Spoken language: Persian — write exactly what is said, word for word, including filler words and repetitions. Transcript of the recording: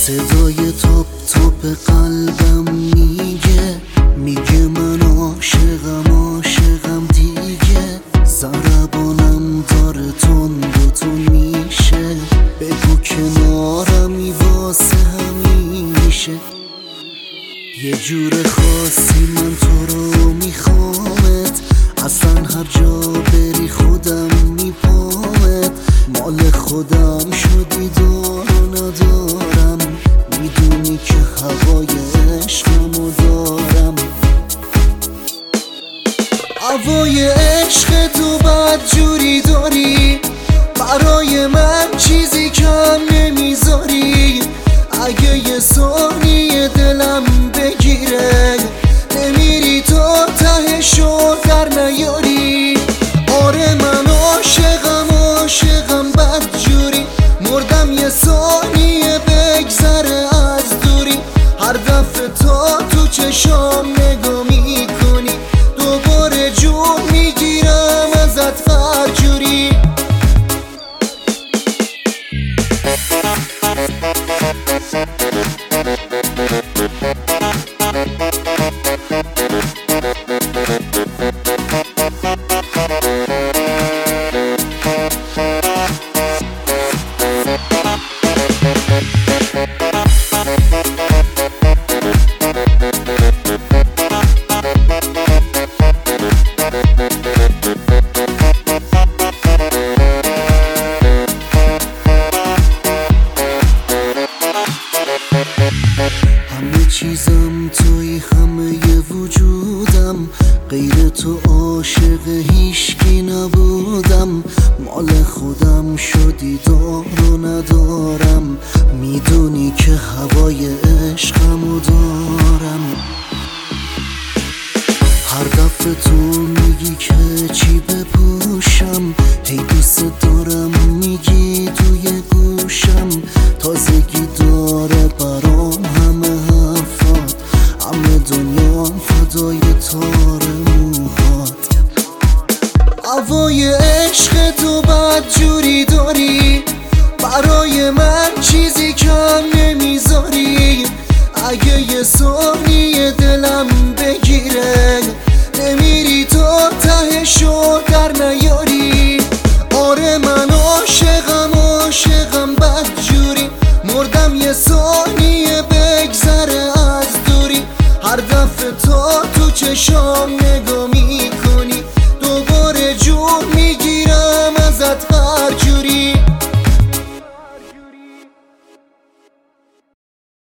صدای تاپ تاپ قلبم میگه میگه من عاشقم عاشقم دیگه. ضربانم داره تند و تند میشه، بگو کنارمی واسه همیشه. یه جور خاصی من تو رو میخوامت، اصلا هر جا بری خودم میپامت. مال خودم شدی دار و ندارم، میدونی که هوای عشقمو دارم. هوای عشق تو بد جوری داری، برای من چیزی کم نمیذاری. اگه یه ثانیه دلم بگیره، نمیری تا تهشو در نیاری. آره من عاشقم عاشقم بد جوری، مردم یه ثانیه بگذره از دوری. هر دفعه تا تو چشام نگاه میکنی، دوباره جون میگیرم ازت هر جوری. همه چیزم توی همه ی وجودم، غیر تو عاشق هیچکی نبودم. مال خودم شدی دار و ندارم، میدونی که هوای عشقمو دارم. هر دفعه تو میگی که چی بپوشم، هی دوست دارم میگی توی گوشم. تازگی داره برام همه حرفات، همه دنیام فدای تار موهات. هوای عشق تو بد جوری داری، برای من چیزی کم نمیذاری. اگه یه ثانیه دلم بگیره، نمیری تا تهشو در نیاری. آره من عاشقم عاشقم بد جوری، مردم یه ثانیه بگذره از دوری. هر دفعه تا تو چشام نگاه